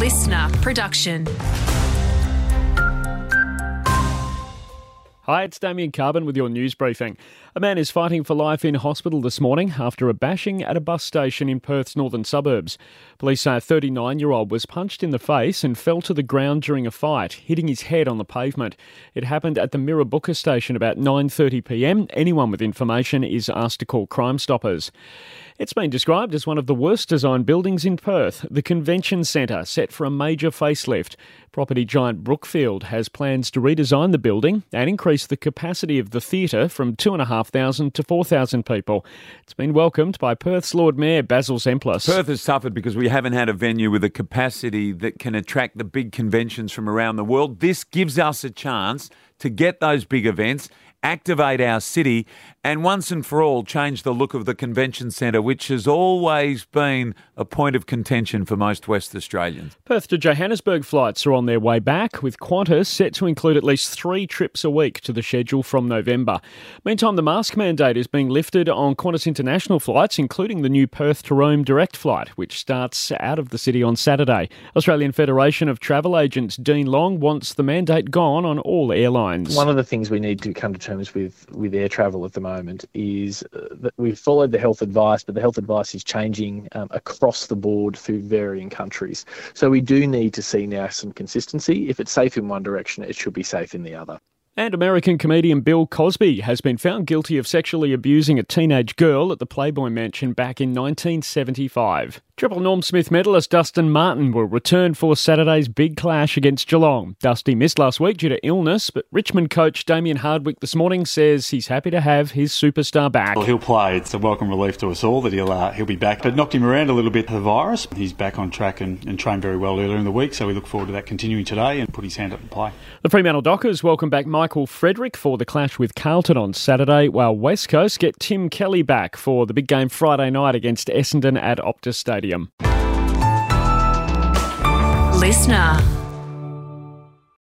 listener production. Hi, it's Damien Carbon with your news briefing. A man is fighting for life in hospital this morning after a bashing at a bus station in Perth's northern suburbs. Police say a 39-year-old was punched in the face and fell to the ground during a fight, hitting his head on the pavement. It happened at the Mirrabooka station about 9:30pm. Anyone with information is asked to call Crime Stoppers. It's been described as one of the worst designed buildings in Perth, the Convention Centre, set for a major facelift. Property giant Brookfield has plans to redesign the building and increase the capacity of the theatre from 2,500 to 4,000 people. It's been welcomed by Perth's Lord Mayor Basil Zemplis. Perth has suffered because we haven't had a venue with a capacity that can attract the big conventions from around the world. This gives us a chance to get those big events, activate our city, and once and for all change the look of the convention centre, which has always been a point of contention for most West Australians. Perth to Johannesburg flights are on their way back, with Qantas set to include at least 3 trips a week to the schedule from November. Meantime, the mask mandate is being lifted on Qantas international flights, including the new Perth to Rome direct flight, which starts out of the city on Saturday. Australian Federation of Travel Agents Dean Long wants the mandate gone on all airlines. One of the things we need to come to terms with air travel at the moment is that we've followed the health advice, but the health advice is changing across the board through varying countries. So we do need to see now some consistency. If it's safe in one direction, it should be safe in the other. And American comedian Bill Cosby has been found guilty of sexually abusing a teenage girl at the Playboy Mansion back in 1975. Triple Norm Smith medalist Dustin Martin will return for Saturday's big clash against Geelong. Dusty missed last week due to illness, but Richmond coach Damien Hardwick this morning says he's happy to have his superstar back. Well, he'll play. It's a welcome relief to us all that he'll be back. But knocked him around a little bit, the virus. He's back on track and trained very well earlier in the week, so we look forward to that continuing today and put his hand up and play. The Fremantle Dockers welcome back Michael Frederick for the clash with Carlton on Saturday, while West Coast get Tim Kelly back for the big game Friday night against Essendon at Optus Stadium. Listener.